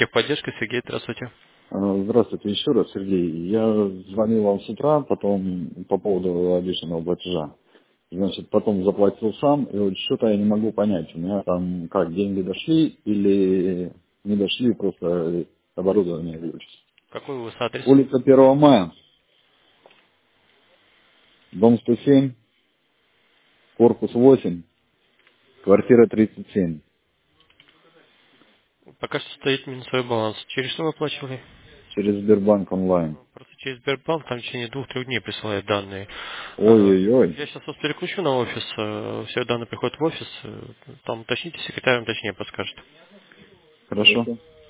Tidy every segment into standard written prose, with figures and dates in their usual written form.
Техподдержка, Сергей, здравствуйте. Здравствуйте еще раз, Сергей. Я звонил вам с утра, потом по поводу обещанного платежа. Значит, потом заплатил сам, и вот что-то я не могу понять. У меня там как, деньги дошли или не дошли, просто оборудование выключилось. Какой у вас адрес? Улица 1 мая, дом 107, корпус 8, квартира 37, Пока что стоит минусовой баланс. Через что вы оплачивали? через Сбербанк онлайн. Просто через Сбербанк там в течение 2-3 дней присылают данные. Ой-ой-ой, Я сейчас вас переключу на офис, все данные приходят в офис, там уточните, секретарь вам точнее подскажет. хорошо.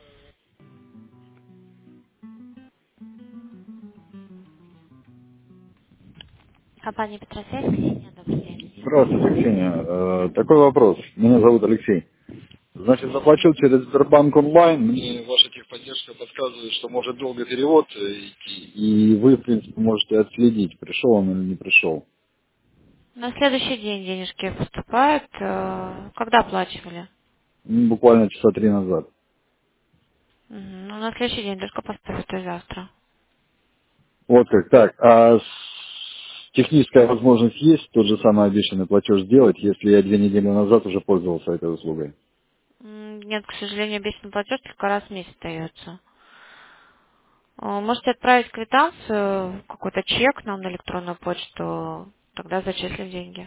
Компания Петросвязь, Ксения, добрый день. Здравствуйте, Ксения. Такой вопрос. Меня зовут Алексей. Значит, заплатил через Сбербанк онлайн, мне ваша техподдержка подсказывает, что может долго перевод идти, и вы, в принципе, можете отследить, пришел он или не пришел. На следующий день денежки поступают. Когда оплачивали? Буквально часа 3 назад. Ну, на следующий день только поступит, то есть завтра. Вот как так. А техническая возможность есть тот же самый обещанный платеж сделать, если я 2 недели назад уже пользовался этой услугой? Нет, к сожалению, обещанный платеж только раз в месяц дается. Можете отправить квитанцию, какой-то чек нам на электронную почту, тогда зачислим деньги.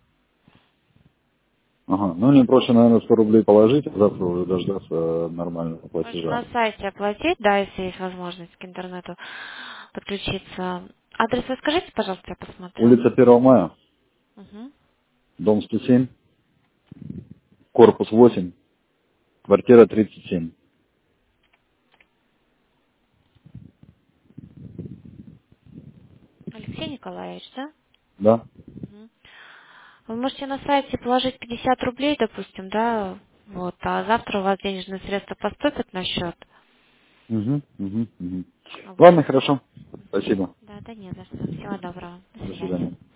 Ага, ну мне проще, наверное, 100 рублей положить, а завтра уже дождаться нормального Можно на платежа. сайте оплатить, да, если есть возможность к интернету подключиться. Адрес вы скажите, пожалуйста, я посмотрю. Улица 1 мая, Угу. дом 107, корпус 8, квартира 37. Алексей Николаевич, да? Да? Мгм. Вы можете на сайте положить 50 рублей, допустим, да, вот, а завтра у вас денежные средства поступят на счет. Угу, угу, угу. Вот. Ладно, хорошо. Спасибо. Да, да не за что. Всего доброго. До До свидания. свидания.